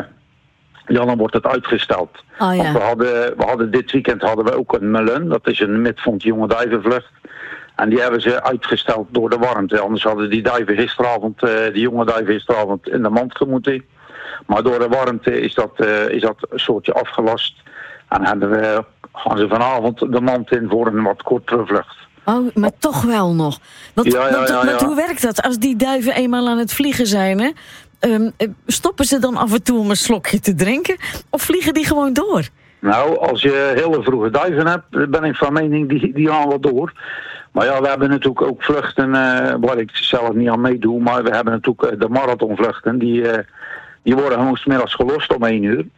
ja, dan wordt het uitgesteld. Oh, ja. Want we hadden, we hadden dit weekend hadden we ook een Melun. Dat is een midvond jonge duivenvlucht. En die hebben ze uitgesteld door de warmte. Anders hadden die duiven gisteravond, uh, die jonge duiven gisteravond in de mand gemoeten. Maar door de warmte is dat, uh, is dat een soortje afgelast. En hebben we, gaan ze vanavond de mand in voor een wat kortere vlucht. Oh, maar toch wel nog. Want, Ja, ja, want, ja, ja. want hoe werkt dat? Als die duiven eenmaal aan het vliegen zijn, hè, um, stoppen ze dan af en toe om een slokje te drinken? Of vliegen die gewoon door? Nou, als je hele vroege duiven hebt, ben ik van mening, die, die gaan wel door. Maar ja, we hebben natuurlijk ook vluchten, uh, waar ik zelf niet aan meedoe, maar we hebben natuurlijk uh, de marathonvluchten, die, uh, die worden gewoon 's middags gelost om één uur.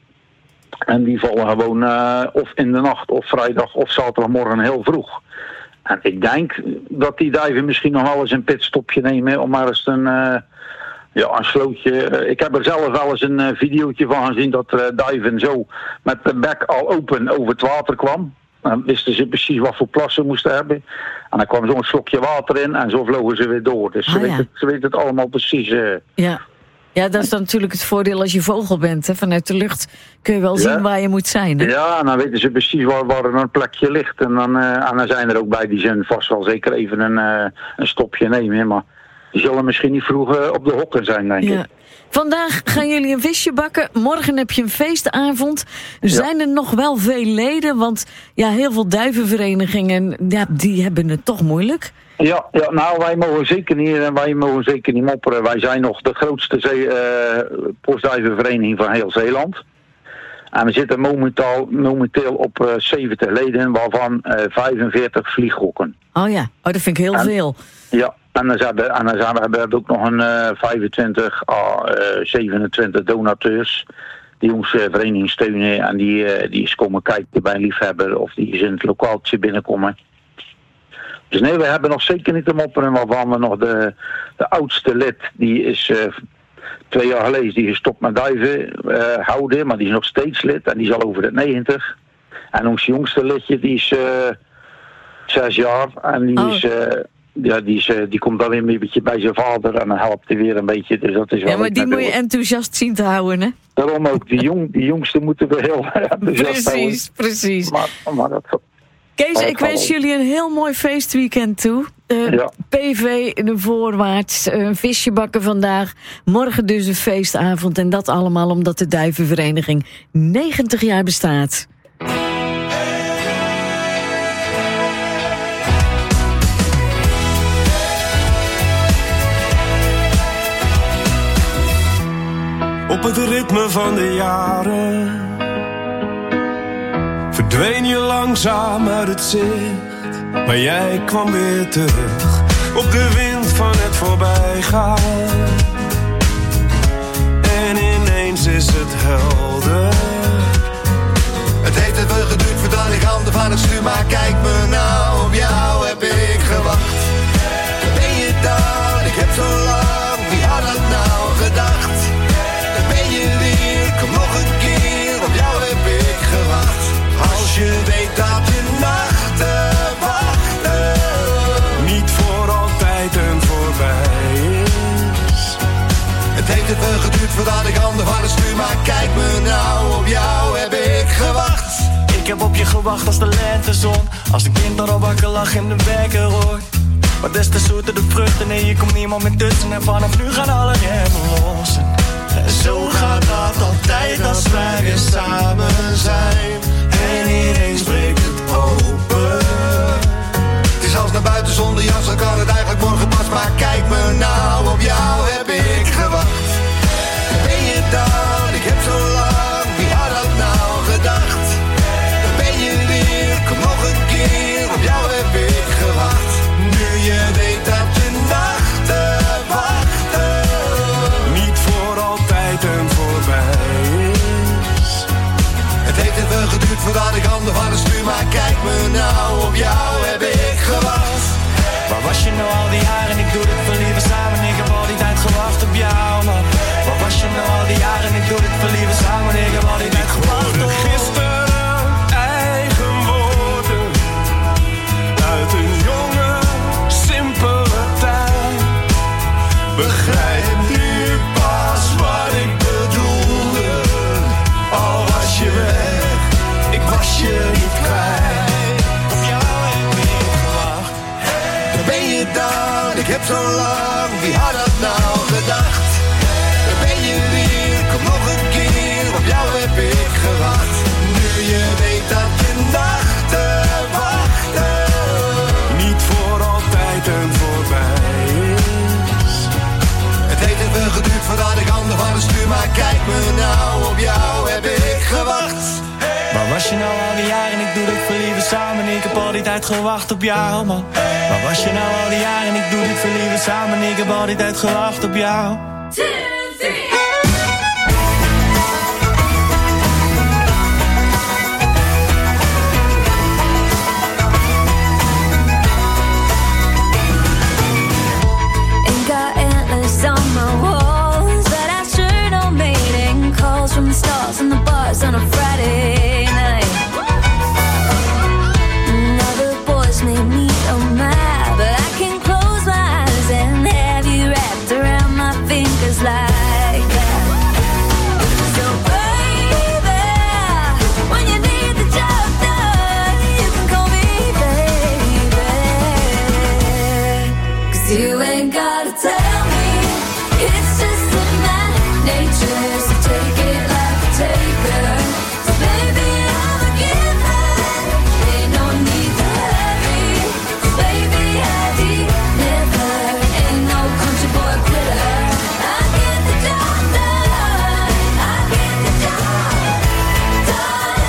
En die vallen gewoon uh, of in de nacht, of vrijdag, of zaterdagmorgen heel vroeg. En ik denk dat die duiven misschien nog wel eens een pitstopje nemen om maar eens een, uh, ja, een slootje. Uh, ik heb er zelf wel eens een uh, videootje van gezien dat uh, duiven zo met de bek al open over het water kwam. Dan wisten ze precies wat voor plassen ze moesten hebben. En dan kwam zo'n slokje water in en zo vlogen ze weer door. Dus ze, Ah, ja. weten, ze weten het allemaal precies. Uh, Ja. Ja, dat is dan natuurlijk het voordeel als je vogel bent. Hè. Vanuit de lucht kun je wel Ja. zien waar je moet zijn. Hè? Ja, en dan weten ze precies waar, waar er een plekje ligt. En dan, uh, en dan zijn er ook bij die zin vast wel zeker even een, uh, een stopje nemen. Maar die zullen misschien niet vroeg uh, op de hokken zijn, denk Ja. ik. Vandaag gaan jullie een visje bakken. Morgen heb je een feestavond. Zijn er nog wel veel leden? Want ja, heel veel duivenverenigingen, ja, die hebben het toch moeilijk. Ja, ja, nou wij mogen zeker niet, wij mogen zeker niet mopperen. Wij zijn nog de grootste zee, uh, postduivenvereniging van heel Zeeland. En we zitten momenteel, momenteel op uh, zeventig leden, waarvan uh, vijfenveertig vlieghokken. Oh ja, oh, dat vind ik heel En- veel. Ja, en dan zijn we, en dan zijn we, hebben we ook nog een uh, vijfentwintig à uh, zevenentwintig donateurs die onze uh, vereniging steunen en die, uh, die eens komen kijken bij een liefhebber of die eens in het lokaaltje binnenkomen. Dus nee, we hebben nog zeker niet te mopperen, waarvan we nog de, de oudste lid, die is uh, twee jaar geleden is die gestopt met duiven uh, houden, maar die is nog steeds lid en die is al over de negentig. En ons jongste lidje, die is uh, zes jaar en die Oh. is... Uh, ja, die, is, uh, die komt dan weer een beetje bij zijn vader en dan helpt hij weer een beetje. Dus dat is wel Ja, maar leuk die moet je natuurlijk. enthousiast zien te houden, hè? Daarom ook, die, jong, die jongste moeten we heel enthousiast houden. Precies, precies. Maar, maar dat, Kees, maar ik dat wens zal- jullie een heel mooi feestweekend toe. Uh, Ja. P V de Voorwaarts, uh, een visje bakken vandaag. Morgen dus een feestavond. En dat allemaal omdat de Duivenvereniging negentig jaar bestaat. Op het ritme van de jaren verdween je langzaam uit het zicht. Maar jij kwam weer terug op de wind van het voorbijgaan. En ineens is het helder. Het heeft even geduurd voordat ik handen van het stuur, maar kijk me nou, op jou heb ik gewacht. Ben je daar, ik heb zo lang, wie had dat nou gedacht? Dan ben je weer, kom nog een keer, op jou heb ik gewacht. Als je weet dat de nachten wachten, niet voor altijd en voorbij is. Het heeft even geduurd voordat ik handen van het stuur, maar kijk me nou, op jou heb ik gewacht. Ik heb op je gewacht als de lentezon, als de kind al wakker lag in de wekker hoort. Maar des te zoeter de vruchten, nee je komt niemand meer tussen. En vanaf nu gaan alle remmen los. En zo gaat dat altijd als wij weer samen zijn. En ineens breekt het open. Het is als naar buiten zonder jas, dan kan het eigenlijk morgen pas. Maar kijk me nou, op jou heb ik gewacht. Ben je daar, ik heb zo lang, wie had dat nou gedacht? Dan ben je weer, kom nog een keer, op jou heb ik gewacht. Nu je weet dat de nachten wachten, niet voor altijd en voorbij is. het heeft even geduurd voordat ik handen van het stuur, maar kijk me nou, op jou heb ik gewacht. Waar was je nou al die jaren, ik doe dit voor liever samen. Ik heb al die tijd gewacht op jou, man. Waar was je nou al die jaren, ik doe dit voor liever samen. Ik heb al die tijd gewacht op gisteren, eigen woorden uit een jonge, simpele tijd. Begrijp nu pas wat ik bedoelde. Al was je weg, ik was je niet kwijt. Op jou heb ik gewacht. Dan ben je daar, ik heb zo lang, wie had dat nou gedacht? Dan ben je weer, kom nog een keer, op jou heb ik gewacht. Nu je weet dat de nachten wachten, niet voor altijd en voorbij is. het heeft even geduurd voordat ik handen van het stuur, maar kijk me nou, op jou heb ik gewacht. Waar was je nou al die jaren, ik doe dit voor liever samen. Ik heb al die tijd gewacht op jou, man. Waar was je nou al die jaren, ik doe dit voor liever samen. Ik heb al die tijd gewacht op jou. Two, three. Ain't got antlers on my walls, but I sure don't mating calls from the stars and the bars on a Friday night. Now the boys may meet on my, but I can close my eyes and have you wrapped around my fingers like that. So baby, when you need the job done, you can call me baby. 'Cause you ain't gotta tell me, it's just in my nature, so take it like a taker. So baby, I'm a giver, ain't no need to hurry. So baby, I deliver, ain't no country boy quitter. I get the job done, I get the job done.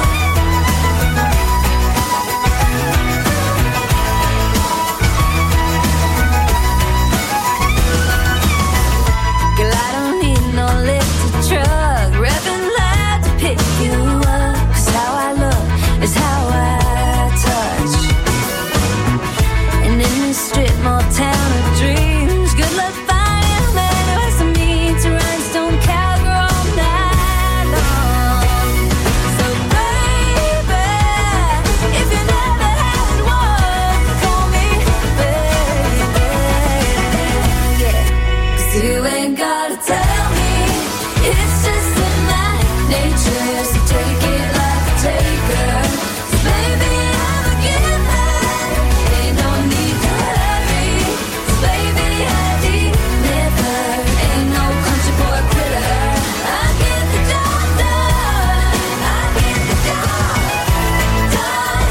Girl, I don't need no lifted truck, revving loud to pick you up. 'Cause how I look is how I touch. And in this strip mall town of dreams, good luck finding a man who has to meet to rhinestone cowgirl all night long. So baby, if you never had one, call me baby. Yeah. 'Cause you ain't gotta tell me, it's just in my nature, so take it like a taker. 'Cause baby, I'm a giver, ain't no need to hurry. 'Cause baby, I deliver, ain't no country boy quitter. I get the job done, I get the job done.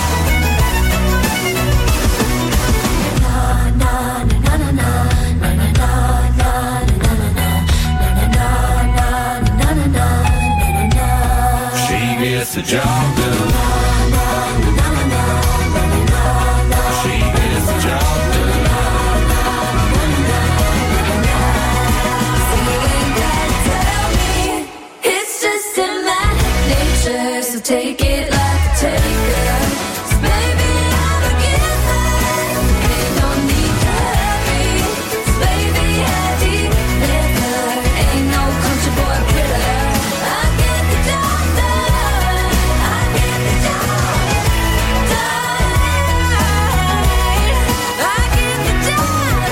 Na na na na na na na. the job done. She gets the job done. Tell me, it's just in my nature, so take it like a taker. 'Cause baby, I'm a giver. Ain't no need to hurry. 'Cause baby, I deliver. Ain't no country boy quitter. I get the job done. I get the job done. I get the job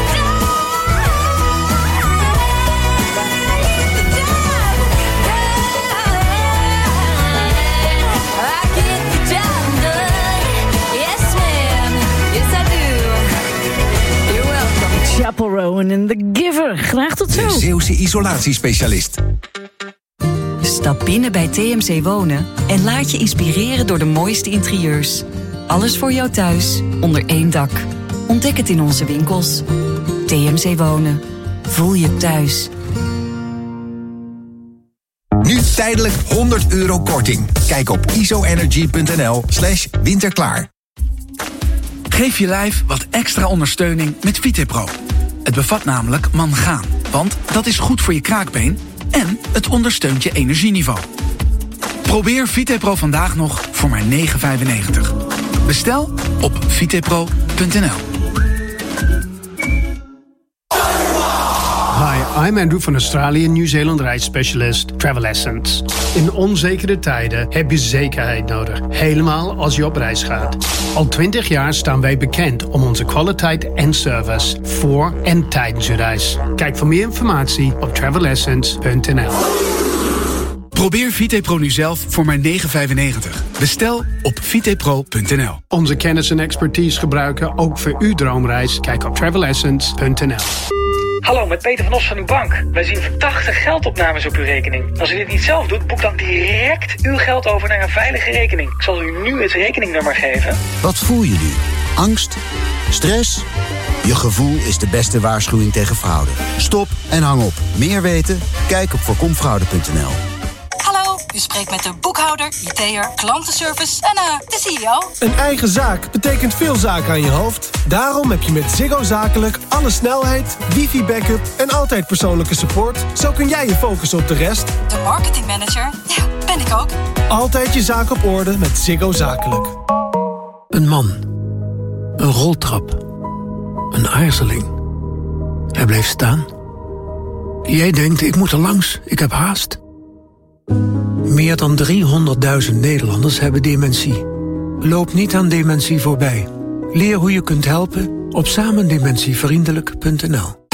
I get the job done. Yes, ma'am. Yes, I do. You're welcome. Chapel Rowan en The Giver. Graag tot zo. De Zeeuwse isolatiespecialist. Stap binnen bij T M C Wonen en laat je inspireren door de mooiste interieurs. Alles voor jou thuis, onder één dak. Ontdek het in onze winkels. T M C Wonen. Voel je thuis. Nu tijdelijk honderd euro korting. Kijk op isoenergy.nl slash winterklaar. Geef je lijf wat extra ondersteuning met Vitepro. Het bevat namelijk mangaan, want dat is goed voor je kraakbeen en het ondersteunt je energieniveau. Probeer Vitepro vandaag nog voor maar negen vijfennegentig. Bestel op vitepro punt n l. Hi, I'm Andrew van Australië, Nieuw-Zeeland reisspecialist Travel Essence. In onzekere tijden heb je zekerheid nodig, helemaal als je op reis gaat. Al twintig jaar staan wij bekend om onze kwaliteit en service voor en tijdens je reis. Kijk voor meer informatie op travel essence punt n l. Probeer Vitepro nu zelf voor maar negen vijfennegentig. Bestel op vitepro punt n l. Onze kennis en expertise gebruiken ook voor uw droomreis. Kijk op travel essence punt n l. Hallo, met Peter van Os van uw bank. Wij zien verdachte geldopnames op uw rekening. Als u dit niet zelf doet, boek dan direct uw geld over naar een veilige rekening. Ik zal u nu het rekeningnummer geven. Wat voel je nu? Angst? Stress? Je gevoel is de beste waarschuwing tegen fraude. Stop en hang op. Meer weten? Kijk op voorkomfraude punt n l. Hallo, u spreekt met de boekhouder, I T'er, klantenservice en uh, de C E O. Een eigen zaak betekent veel zaken aan je hoofd. Daarom heb je met Ziggo Zakelijk alle snelheid, wifi-backup en altijd persoonlijke support. Zo kun jij je focussen op de rest. De marketingmanager, ja, ben ik ook. Altijd je zaak op orde met Ziggo Zakelijk. Een man. Een roltrap. Een aarzeling. Hij bleef staan. Jij denkt, ik moet er langs, ik heb haast. Meer dan driehonderdduizend Nederlanders hebben dementie. Loop niet aan dementie voorbij. Leer hoe je kunt helpen op samendementievriendelijk punt n l.